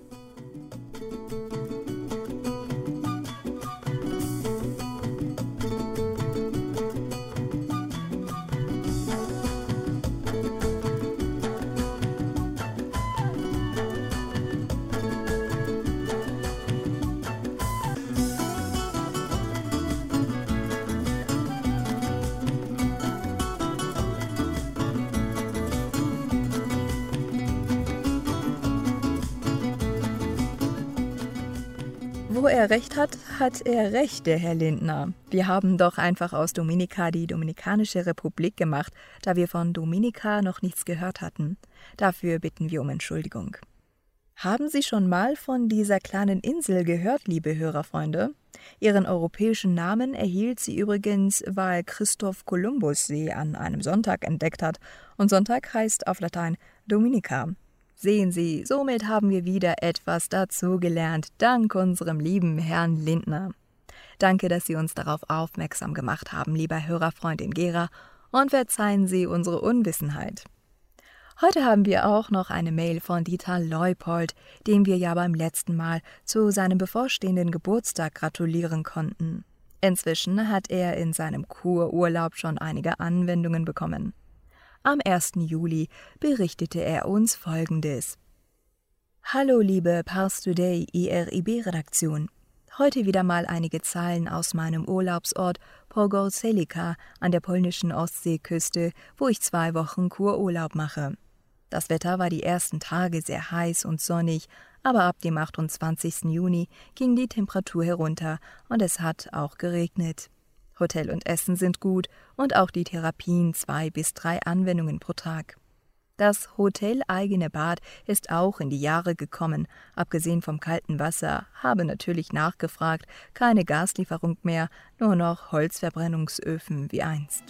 er recht hat, hat er recht, der Herr Lindner. Wir haben doch einfach aus Dominica die Dominikanische Republik gemacht, da wir von Dominica noch nichts gehört hatten. Dafür bitten wir um Entschuldigung. Haben Sie schon mal von dieser kleinen Insel gehört, liebe Hörerfreunde? Ihren europäischen Namen erhielt sie übrigens, weil Christoph Kolumbus sie an einem Sonntag entdeckt hat. Und Sonntag heißt auf Latein Dominica. Sehen Sie, somit haben wir wieder etwas dazugelernt, dank unserem lieben Herrn Lindner. Danke, dass Sie uns darauf aufmerksam gemacht haben, lieber Hörerfreundin Gera, und verzeihen Sie unsere Unwissenheit. Heute haben wir auch noch eine Mail von Dieter Leupold, dem wir ja beim letzten Mal zu seinem bevorstehenden Geburtstag gratulieren konnten. Inzwischen hat er in seinem Kururlaub schon einige Anwendungen bekommen. Am ersten Juli berichtete er uns Folgendes. Hallo liebe Pars Today I R I B-Redaktion. Heute wieder mal einige Zeilen aus meinem Urlaubsort Pogorzelika an der polnischen Ostseeküste, wo ich zwei Wochen Kururlaub mache. Das Wetter war die ersten Tage sehr heiß und sonnig, aber ab dem achtundzwanzigsten Juni ging die Temperatur herunter und es hat auch geregnet. Hotel und Essen sind gut und auch die Therapien zwei bis drei Anwendungen pro Tag. Das hoteleigene Bad ist auch in die Jahre gekommen. Abgesehen vom kalten Wasser, habe natürlich nachgefragt, keine Gaslieferung mehr, nur noch Holzverbrennungsöfen wie einst.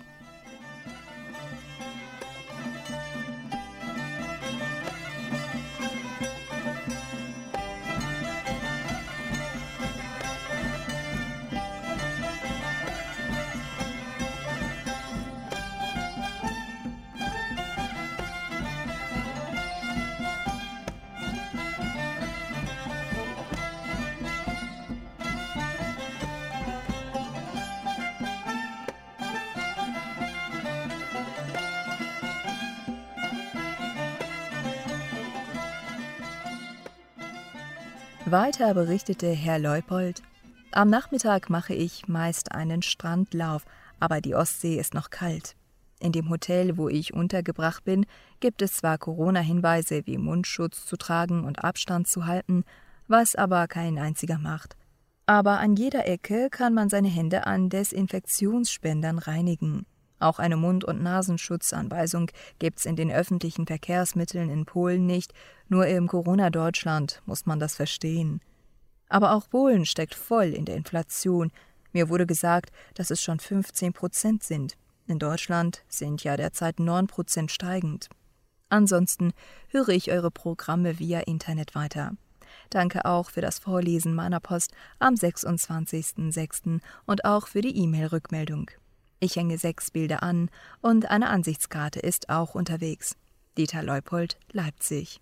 Weiter berichtete Herr Leupold, am Nachmittag mache ich meist einen Strandlauf, aber die Ostsee ist noch kalt. In dem Hotel, wo ich untergebracht bin, gibt es zwar Corona-Hinweise wie Mundschutz zu tragen und Abstand zu halten, was aber kein einziger macht. Aber an jeder Ecke kann man seine Hände an Desinfektionsspendern reinigen. Auch eine Mund- und Nasenschutzanweisung gibt's in den öffentlichen Verkehrsmitteln in Polen nicht, nur im Corona-Deutschland muss man das verstehen. Aber auch Polen steckt voll in der Inflation. Mir wurde gesagt, dass es schon fünfzehn Prozent sind. In Deutschland sind ja derzeit neun Prozent steigend. Ansonsten höre ich eure Programme via Internet weiter. Danke auch für das Vorlesen meiner Post am sechsundzwanzigsten sechsten und auch für die E-Mail-Rückmeldung. Ich hänge sechs Bilder an und eine Ansichtskarte ist auch unterwegs. Dieter Leupold, Leipzig.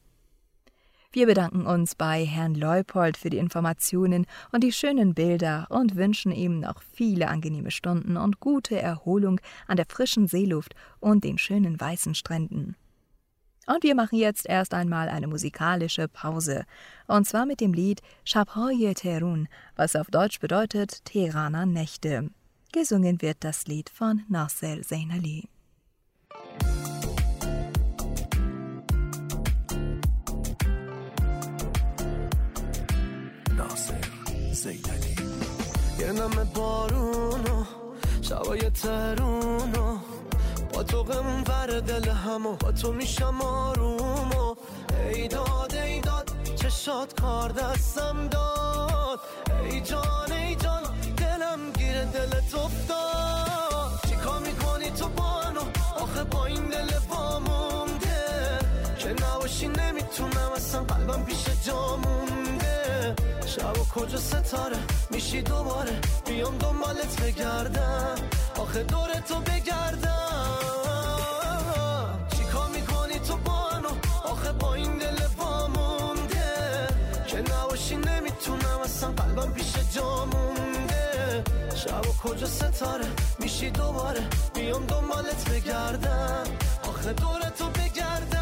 Wir bedanken uns bei Herrn Leupold für die Informationen und die schönen Bilder und wünschen ihm noch viele angenehme Stunden und gute Erholung an der frischen Seeluft und den schönen weißen Stränden. Und wir machen jetzt erst einmal eine musikalische Pause, und zwar mit dem Lied Shaphoye Terun, was auf Deutsch bedeutet Teheraner Nächte. Gesungen wird das Lied von Nasser Zeynali. Nasser Zeynali یه نم بارونو شبای ترونو با تو غمون ور دل همو با تو میشم آرومو ای داد ای داد چشات کار دستم داد ای جان ای جان دلم گیره دلت افتاد چیکار میکنی تو بانو آخه با این دل وامونده که نباشی نمیتونم اصلا قلبم پیش جا مونده شب و کجا ستاره میشی دوباره بیام دنبالت بگردم آخه دور تو بگردم چیکار میکنی تو بانو آخه با این دل وامونده که نباشی نمیتونم اصلا قلبم پیش جا مونده شب و کجا ستاره میشی دوباره بیام دنبالت بگردم آخه دور تو بگردم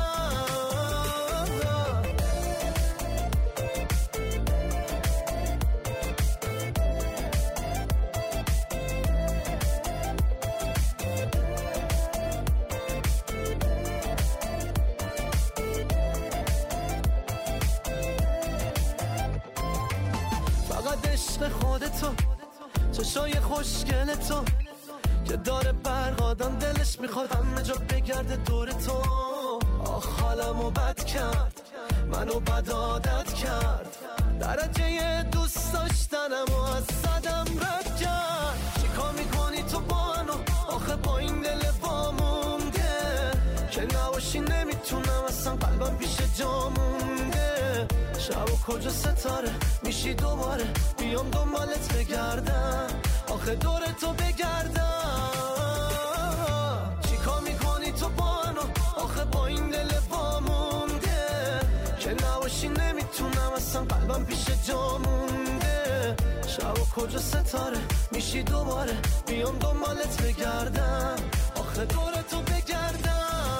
مثل خودتو چشای خوشگل تو که داره برق آدم دلش میخواد همه جا بگرده دور تو آخ حالمو بد کرد منو بد عادت کرد درجه دوست داشتنم و از صدم رد کرد چیکار میکنی تو با منو آخه با این دل وامونده که نباشی نمیتونم اصلا قلبم پیش جا مونده شب و کجا ستاره میشی دوباره بیام دنبالت بگردم آخه دور تو بگردم چیکار میکنی تو با منو آخه با این دل وامونده که نباشی نمیتونم اصلا قلبم پیش جا مونده شب و کجا ستاره میشی دوباره بیام دنبالت بگردم آخه دور تو بگردم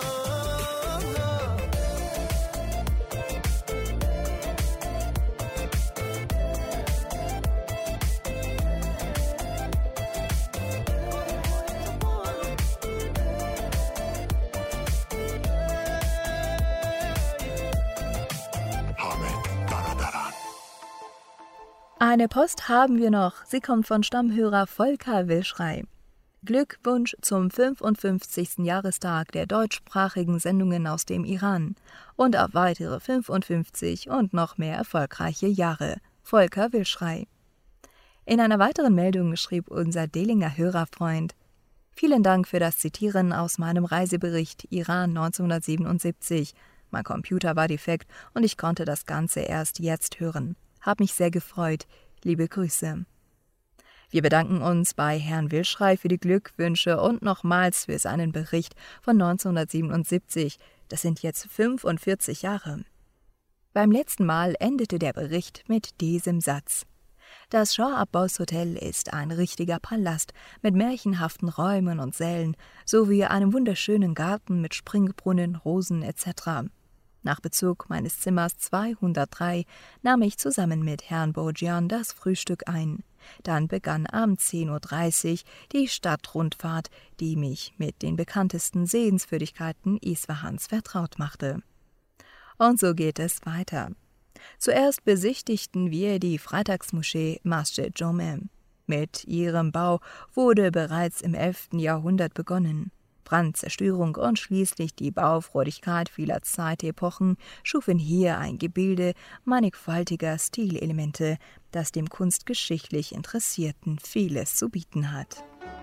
Eine Post haben wir noch. Sie kommt von Stammhörer Volker Wilschrei. Glückwunsch zum fünfundfünfzigsten Jahrestag der deutschsprachigen Sendungen aus dem Iran und auf weitere fünfundfünfzig und noch mehr erfolgreiche Jahre. Volker Wilschrei. In einer weiteren Meldung schrieb unser Dehlinger Hörerfreund: Vielen Dank für das Zitieren aus meinem Reisebericht Iran neunzehnhundertsiebenundsiebzig. Mein Computer war defekt und ich konnte das Ganze erst jetzt hören. Hab mich sehr gefreut. Liebe Grüße. Wir bedanken uns bei Herrn Wilschrei für die Glückwünsche und nochmals für seinen Bericht von neunzehnhundertsiebenundsiebzig. Das sind jetzt fünfundvierzig Jahre. Beim letzten Mal endete der Bericht mit diesem Satz: Das Shah Abbas Hotel ist ein richtiger Palast mit märchenhaften Räumen und Sälen sowie einem wunderschönen Garten mit Springbrunnen, Rosen et cetera. Nach Bezug meines Zimmers zweihundertdrei nahm ich zusammen mit Herrn Bourgian das Frühstück ein. Dann begann um zehn Uhr dreißig die Stadtrundfahrt, die mich mit den bekanntesten Sehenswürdigkeiten Isfahans vertraut machte. Und so geht es weiter. Zuerst besichtigten wir die Freitagsmoschee Masjid Jome. Mit ihrem Bau wurde bereits im elften Jahrhundert begonnen. Brand, Zerstörung und schließlich die Baufreudigkeit vieler Zeitepochen schufen hier ein Gebilde mannigfaltiger Stilelemente, das dem kunstgeschichtlich Interessierten vieles zu bieten hat.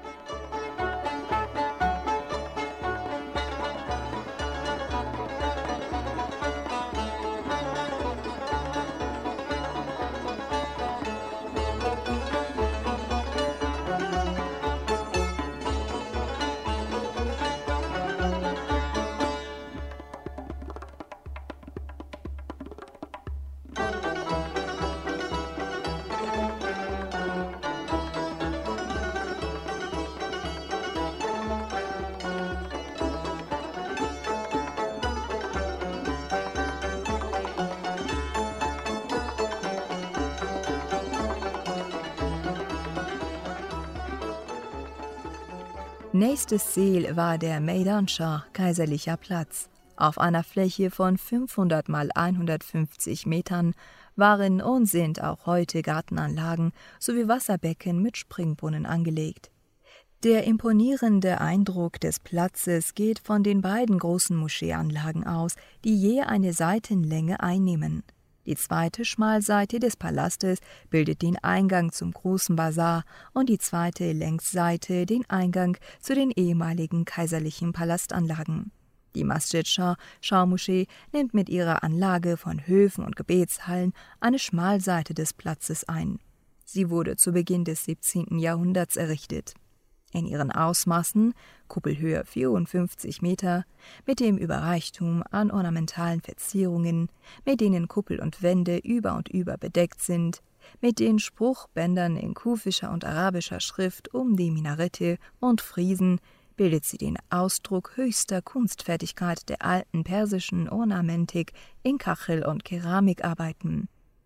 Nächstes Ziel war der Meydan Shah, kaiserlicher Platz. Auf einer Fläche von fünfhundert mal hundertfünfzig Metern waren und sind auch heute Gartenanlagen sowie Wasserbecken mit Springbrunnen angelegt. Der imponierende Eindruck des Platzes geht von den beiden großen Moscheeanlagen aus, die je eine Seitenlänge einnehmen. Die zweite Schmalseite des Palastes bildet den Eingang zum großen Basar und die zweite Längsseite den Eingang zu den ehemaligen kaiserlichen Palastanlagen. Die Masjid Shah Schah-Moschee nimmt mit ihrer Anlage von Höfen und Gebetshallen eine Schmalseite des Platzes ein. Sie wurde zu Beginn des siebzehnten Jahrhunderts errichtet. In ihren Ausmaßen, Kuppelhöhe vierundfünfzig Meter, mit dem Überreichtum an ornamentalen Verzierungen, mit denen Kuppel und Wände über und über bedeckt sind, mit den Spruchbändern in kufischer und arabischer Schrift um die Minarette und Friesen, bildet sie den Ausdruck höchster Kunstfertigkeit der alten persischen Ornamentik in Kachel- und Keramikarbeiten.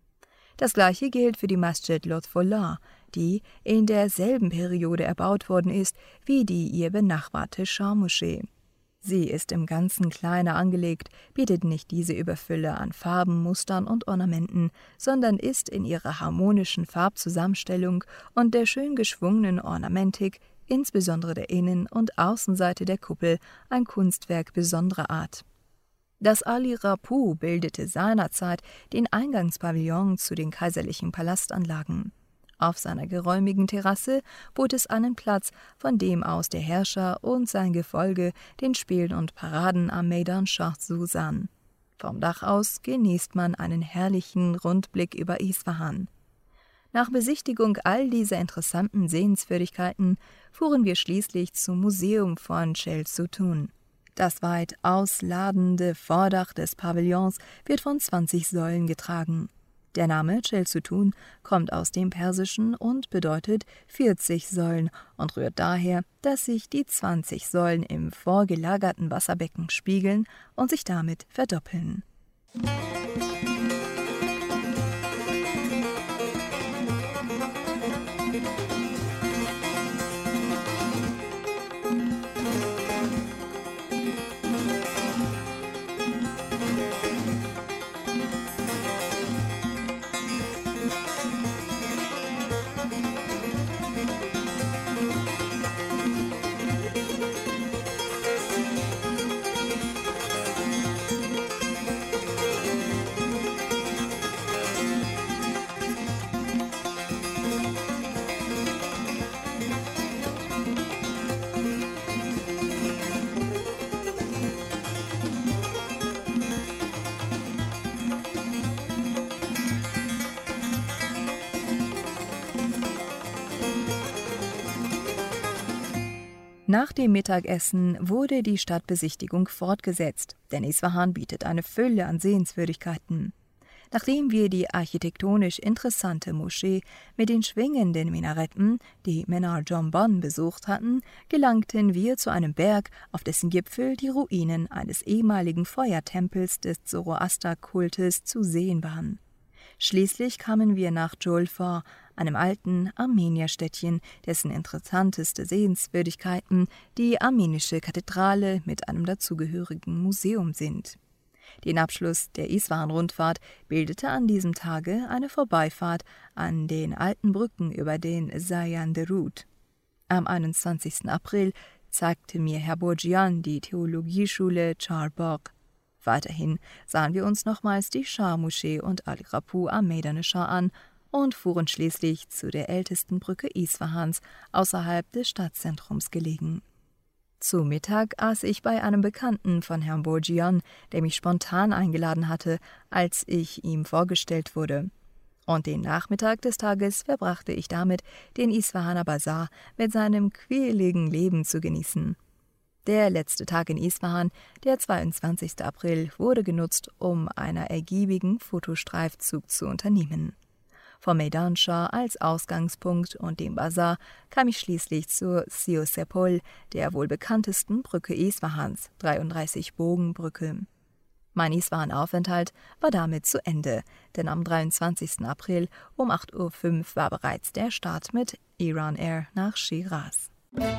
Das gleiche gilt für die Masjid Lutfullah, die in derselben Periode erbaut worden ist wie die ihr benachbarte Schah-Moschee. Sie ist im Ganzen kleiner angelegt, bietet nicht diese Überfülle an Farben, Mustern und Ornamenten, sondern ist in ihrer harmonischen Farbzusammenstellung und der schön geschwungenen Ornamentik, insbesondere der Innen- und Außenseite der Kuppel, ein Kunstwerk besonderer Art. Das Ali Rapu bildete seinerzeit den Eingangspavillon zu den kaiserlichen Palastanlagen. Auf seiner geräumigen Terrasse bot es einen Platz, von dem aus der Herrscher und sein Gefolge den Spielen und Paraden am Meydan Shah sahen. Vom Dach aus genießt man einen herrlichen Rundblick über Isfahan. Nach Besichtigung all dieser interessanten Sehenswürdigkeiten fuhren wir schließlich zum Museum von Chelsutun. Das weit ausladende Vordach des Pavillons wird von zwanzig Säulen getragen. Der Name Chelsutun kommt aus dem Persischen und bedeutet vierzig Säulen und rührt daher, dass sich die zwanzig Säulen im vorgelagerten Wasserbecken spiegeln und sich damit verdoppeln. Nach dem Mittagessen wurde die Stadtbesichtigung fortgesetzt, denn Isfahan bietet eine Fülle an Sehenswürdigkeiten. Nachdem wir die architektonisch interessante Moschee mit den schwingenden Minaretten, die Menar Jamban, besucht hatten, gelangten wir zu einem Berg, auf dessen Gipfel die Ruinen eines ehemaligen Feuertempels des Zoroaster-Kultes zu sehen waren. Schließlich kamen wir nach Julfa, einem alten Armenierstädtchen, dessen interessanteste Sehenswürdigkeiten die armenische Kathedrale mit einem dazugehörigen Museum sind. Den Abschluss der Isfahan-Rundfahrt bildete an diesem Tage eine Vorbeifahrt an den alten Brücken über den Sayan-Derud. Am einundzwanzigsten April zeigte mir Herr Bourgian die Theologieschule Charbagh. Weiterhin sahen wir uns nochmals die Schah-Moschee und Ali Rapu am Meydan Shah an und fuhren schließlich zu der ältesten Brücke Isfahans, außerhalb des Stadtzentrums gelegen. Zu Mittag aß ich bei einem Bekannten von Herrn Bourgian, der mich spontan eingeladen hatte, als ich ihm vorgestellt wurde. Und den Nachmittag des Tages verbrachte ich damit, den Isfahaner Bazar mit seinem quirligen Leben zu genießen. Der letzte Tag in Isfahan, der zweiundzwanzigste April, wurde genutzt, um einen ergiebigen Fotostreifzug zu unternehmen. Vom Meydan Shah als Ausgangspunkt und dem Bazar kam ich schließlich zur Siosepol, der wohl bekanntesten Brücke Isfahans, dreiunddreißig-Bogen-Brücke. Mein Isfahan-Aufenthalt war damit zu Ende, denn am dreiundzwanzigsten April um acht Uhr fünf war bereits der Start mit Iran Air nach Schiraz.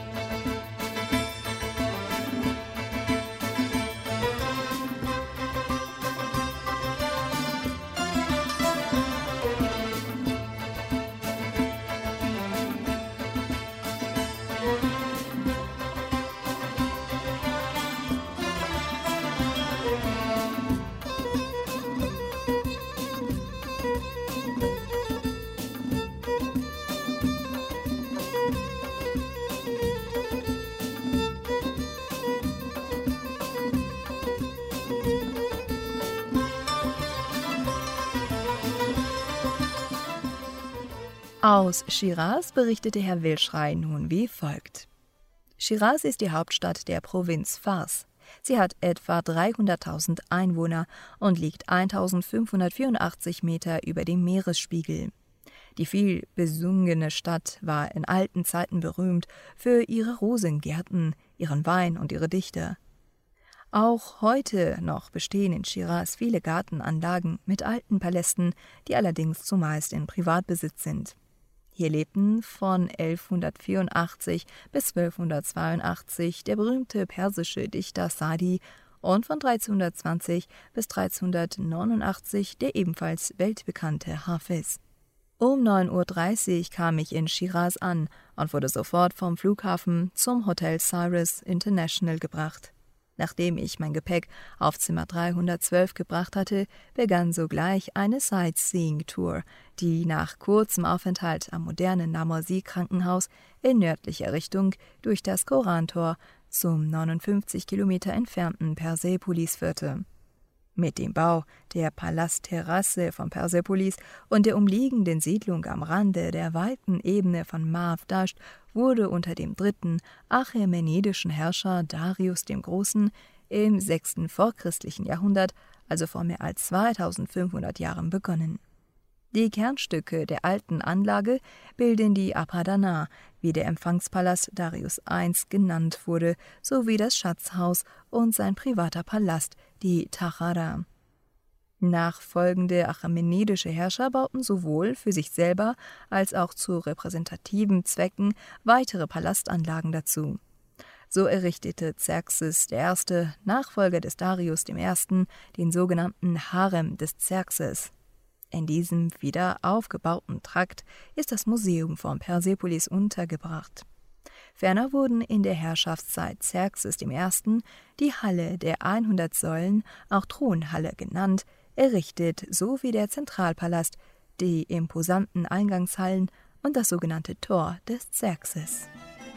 Aus Schiraz berichtete Herr Wilschrei nun wie folgt. Schiraz ist die Hauptstadt der Provinz Fars. Sie hat etwa dreihunderttausend Einwohner und liegt eintausendfünfhundertvierundachtzig Meter über dem Meeresspiegel. Die viel besungene Stadt war in alten Zeiten berühmt für ihre Rosengärten, ihren Wein und ihre Dichter. Auch heute noch bestehen in Schiraz viele Gartenanlagen mit alten Palästen, die allerdings zumeist in Privatbesitz sind. Hier lebten von elfhundertvierundachtzig bis zwölfhundertzweiundachtzig der berühmte persische Dichter Sadi und von dreizehnhundertzwanzig bis dreizehnhundertneunundachtzig der ebenfalls weltbekannte Hafiz. Um neun Uhr dreißig kam ich in Schiraz an und wurde sofort vom Flughafen zum Hotel Cyrus International gebracht. Nachdem ich mein Gepäck auf Zimmer dreihundertzwölf gebracht hatte, begann sogleich eine Sightseeing-Tour, die nach kurzem Aufenthalt am modernen Namosi-Krankenhaus in nördlicher Richtung durch das Korantor zum neunundfünfzig Kilometer entfernten Persepolis führte. Mit dem Bau der Palastterrasse von Persepolis und der umliegenden Siedlung am Rande der weiten Ebene von Mav Dasht wurde unter dem dritten achämenidischen Herrscher Darius dem Großen im sechsten vorchristlichen Jahrhundert, also vor mehr als zweitausendfünfhundert Jahren, begonnen. Die Kernstücke der alten Anlage bilden die Apadana, wie der Empfangspalast Darius der Erste genannt wurde, sowie das Schatzhaus und sein privater Palast, die Tachara. Nachfolgende achämenidische Herrscher bauten sowohl für sich selber als auch zu repräsentativen Zwecken weitere Palastanlagen dazu. So errichtete Xerxes der Erste, Nachfolger des Darius der Erste, den sogenannten Harem des Xerxes. In diesem wieder aufgebauten Trakt ist das Museum von Persepolis untergebracht. Ferner wurden in der Herrschaftszeit Xerxes der Erste die Halle der hundert Säulen, auch Thronhalle genannt, errichtet, sowie der Zentralpalast, die imposanten Eingangshallen und das sogenannte Tor des Xerxes.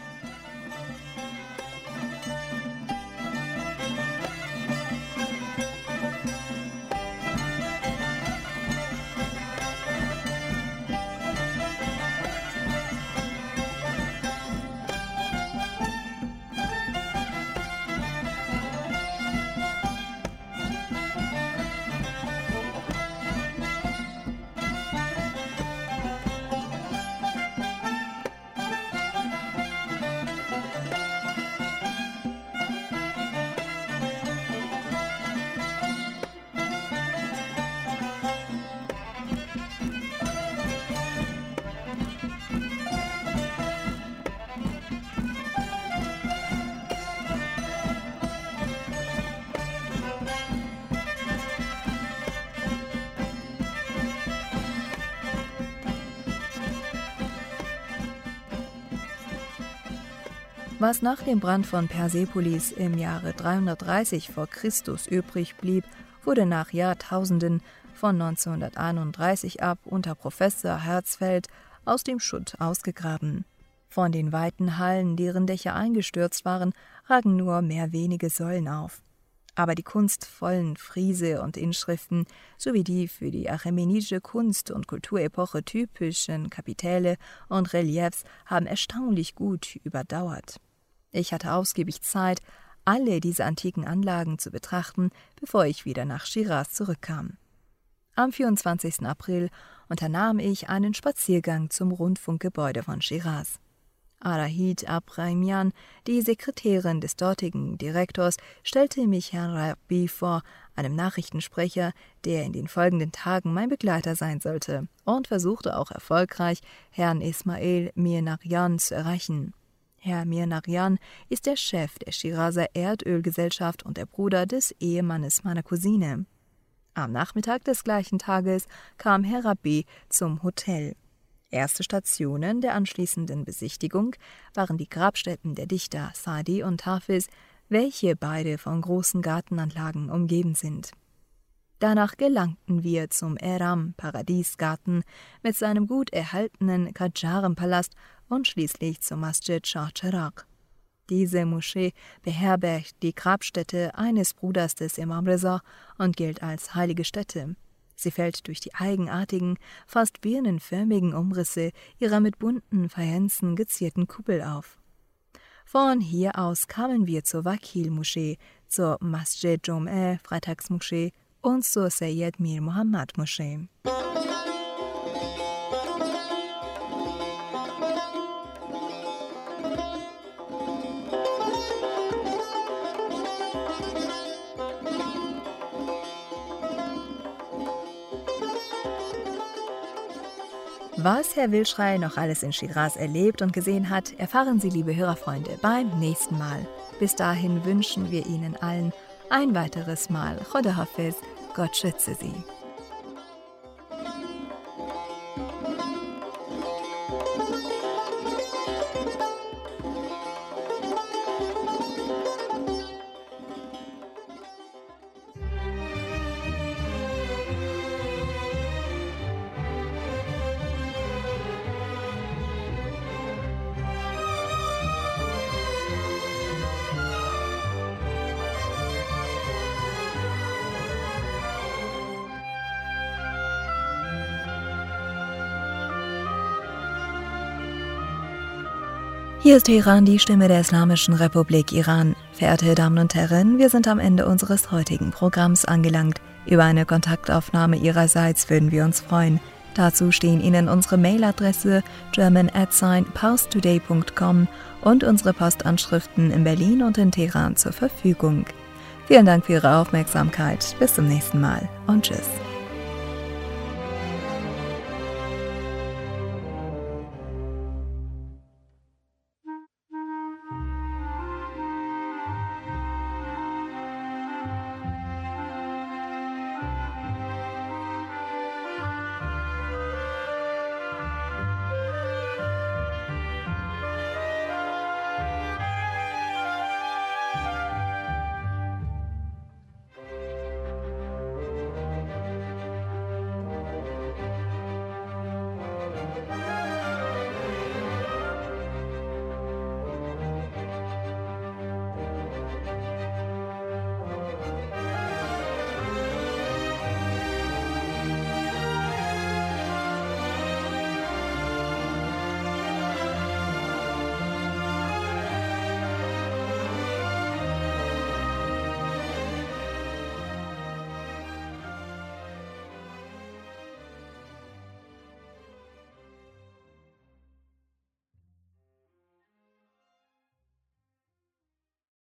Was nach dem Brand von Persepolis im Jahre dreihundertdreißig vor Christus übrig blieb, wurde nach Jahrtausenden von neunzehnhunderteinunddreißig ab unter Professor Herzfeld aus dem Schutt ausgegraben. Von den weiten Hallen, deren Dächer eingestürzt waren, ragen nur mehr wenige Säulen auf. Aber die kunstvollen Friese und Inschriften sowie die für die achämenidische Kunst- und Kulturepoche typischen Kapitelle und Reliefs haben erstaunlich gut überdauert. Ich hatte ausgiebig Zeit, alle diese antiken Anlagen zu betrachten, bevor ich wieder nach Schiraz zurückkam. Am vierundzwanzigsten April unternahm ich einen Spaziergang zum Rundfunkgebäude von Schiraz. Arahid Abrahimian, die Sekretärin des dortigen Direktors, stellte mich Herrn Rabbi vor, einem Nachrichtensprecher, der in den folgenden Tagen mein Begleiter sein sollte, und versuchte auch erfolgreich, Herrn Ismail Mir Naryan zu erreichen. Herr Mir Naryan ist der Chef der Schirazer Erdölgesellschaft und der Bruder des Ehemannes meiner Cousine. Am Nachmittag des gleichen Tages kam Herr Rabbi zum Hotel. Erste Stationen der anschließenden Besichtigung waren die Grabstätten der Dichter Sadi und Hafiz, welche beide von großen Gartenanlagen umgeben sind. Danach gelangten wir zum Eram-Paradiesgarten mit seinem gut erhaltenen Qajar-Palast und schließlich zum Masjid Shah Cheragh. Diese Moschee beherbergt die Grabstätte eines Bruders des Imam Reza und gilt als heilige Stätte. Sie fällt durch die eigenartigen, fast birnenförmigen Umrisse ihrer mit bunten Fayencen gezierten Kuppel auf. Von hier aus kamen wir zur Wakil-Moschee, zur Masjid Jom'eh Freitagsmoschee und zur Sayyid Mir Muhammad Moschee. Was Herr Wilschrei noch alles in Schiraz erlebt und gesehen hat, erfahren Sie, liebe Hörerfreunde, beim nächsten Mal. Bis dahin wünschen wir Ihnen allen ein weiteres Mal Khoda Hafiz, Gott schütze Sie. Hier ist Teheran, die Stimme der Islamischen Republik Iran. Verehrte Damen und Herren, wir sind am Ende unseres heutigen Programms angelangt. Über eine Kontaktaufnahme Ihrerseits würden wir uns freuen. Dazu stehen Ihnen unsere Mailadresse german at parstoday punkt com und unsere Postanschriften in Berlin und in Teheran zur Verfügung. Vielen Dank für Ihre Aufmerksamkeit. Bis zum nächsten Mal und tschüss.